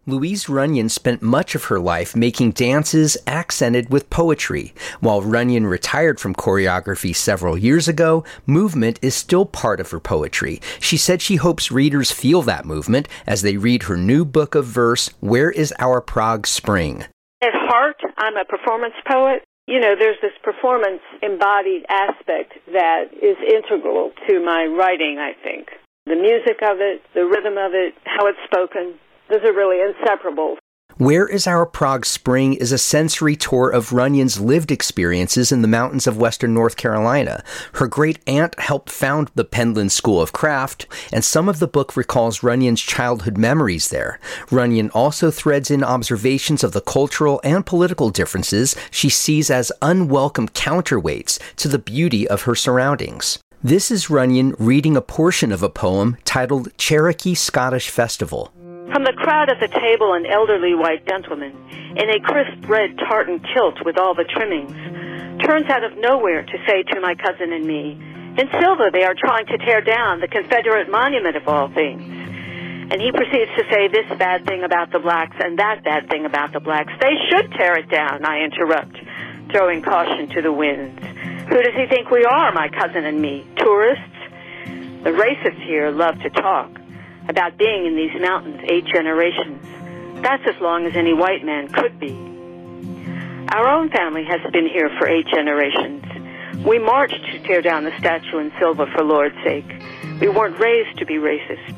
Louise Runyon spent much of her life making dances accented with poetry. While Runyon retired from choreography several years ago, movement is still part of her poetry. She said she hopes readers feel that movement as they read her new book of verse, Where is Our Prague Spring? At heart, I'm a performance poet. You know, there's this performance embodied aspect that is integral to my writing, I think. The music of it, the rhythm of it, how it's spoken. Those are really inseparable. Where is Our Prague Spring is a sensory tour of Runyon's lived experiences in the mountains of western North Carolina. Her great-aunt helped found the Penland School of Craft, and some of the book recalls Runyon's childhood memories there. Runyon also threads in observations of the cultural and political differences she sees as unwelcome counterweights to the beauty of her surroundings. This is Runyon reading a portion of a poem titled Cherokee Scottish Festival. From the crowd at the table, an elderly white gentleman, in a crisp red tartan kilt with all the trimmings, turns out of nowhere to say to my cousin and me, "In Silva they are trying to tear down the Confederate monument of all things." And he proceeds to say this bad thing about the blacks and that bad thing about the blacks. "They should tear it down," I interrupt, throwing caution to the winds. "Who does he think we are, my cousin and me? Tourists? The racists here love to talk about being in these mountains 8 generations. That's as long as any white man could be. Our own family has been here for 8 generations. We marched to tear down the statue in Silva for Lord's sake. We weren't raised to be racist."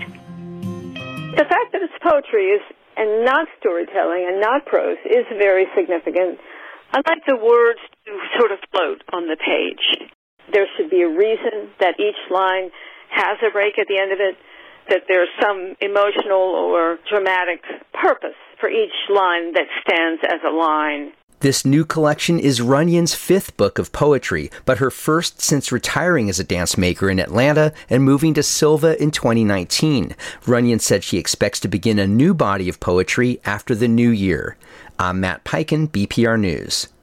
The fact that it's poetry is, and not storytelling and not prose, is very significant. I like the words to sort of float on the page. There should be a reason that each line has a break at the end of it, that there's some emotional or dramatic purpose for each line that stands as a line. This new collection is Runyon's 5th book of poetry, but her first since retiring as a dance maker in Atlanta and moving to Silva in 2019. Runyon said she expects to begin a new body of poetry after the new year. I'm Matt Peiken, BPR News.